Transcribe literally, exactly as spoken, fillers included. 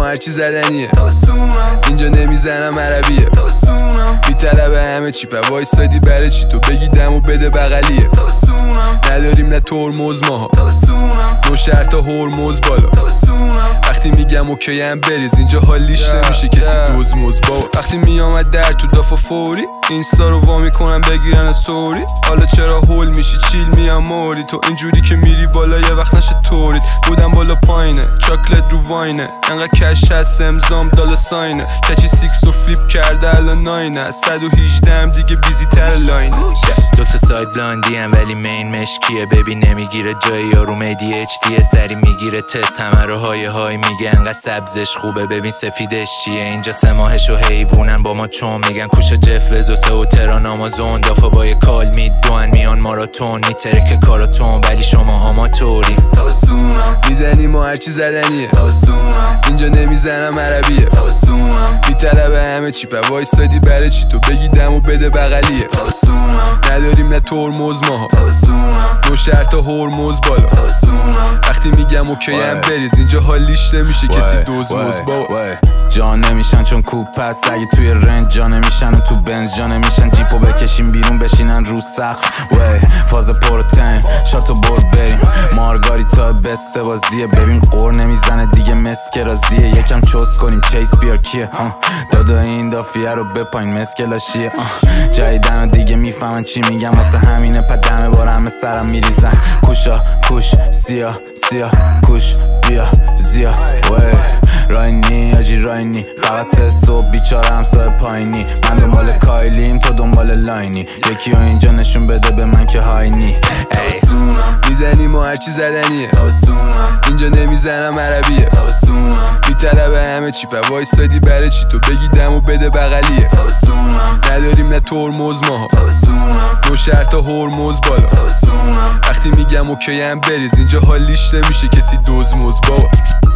ما هرچی زدنیه اینجا نمیزنم عربیه میطلبه همه چی پا وایستادی برای چی تو بگی دمو بده بغلیه نداریم نه ترمز ماها دو شرطا هرمز بالا وقتی میگم اوکی هم بریز اینجا حالیش نمیشه کسی دوز موز بابا وقتی میامد در تو دافا فوری اینستا رو وا میکنم بگیرن استوری حالا چرا هول میشی چیل میام موری تو اینجوری که میری بالا یه وقت نشه تورید بودم بالا پایینه چاکلت رو واینه انقدر کش هست امزام دالا ساینه کچی سیکس و فلیپ کرده الان ناینه صد و هجده هم دیگه بیزی تر لاینه دوتا ساید بلاندی هم ولی مین مشکیه ببین نمیگیره جایی یارو میدی اچ دیه سری میگیره تست همه رو های های میگه انقدر سبزش خوبه ببین سفیدش چیه اینجا سه ماهش و حیوونن با ما چون میگن کوشا جف بزوسه و تران آمازون دافا با یه کال میدوان میان ماراتون میترکه کاراتون ولی شما آماتوری میزنی ما هرچی زدنیه اینجا نمیزنم عربیه میطلبه همه چی پا وایستادی برای چی تو بگی دمو بده بغلیه نداریم نه ترمز ماها دو شرطا هرمز بالا وقتی میگم اوکی هم بریز اینجا حالیش نمیشه کسی دوز موز بابا جا نمیشن چون کوپ هست اگه توی رنج جا نمیشن و تو بنز جا نمیشن جیپو بکشیم بیرون بشینن رو سقف وی فاز پروتین شاتو برد بریم مارگاریتا بسته بازیه ببین قور نمیزنه دیگه مسکرازیه یکم چوس کنیم چیس بیار کیه دادا این دافیه رو بپاین مسکلاشیه جایدن و دیگه میفهمن چی میگم واسه همینه پا دمه بار همه سرم میریزن کوشا کوش سیاه سیاه کوش بیا زیا وی راینی آجی راینی فقط سه صبح بیچاره همسای پایینی من دنبال کایلیم تو دنبال لاینی یکی و اینجا نشون بده به من که هاینی میزنی ما هرچی زدنیه اینجا نمیزنم عربیه میطلبه همه چی پا وایستادی برای چی تو بگی دمو بده بغلیه نداریم نه ترمز ماها دو شرطا هرمز بالا وقتی میگم اوکی هم بریز اینجا حالیش نمیشه کسی دوز موز بابا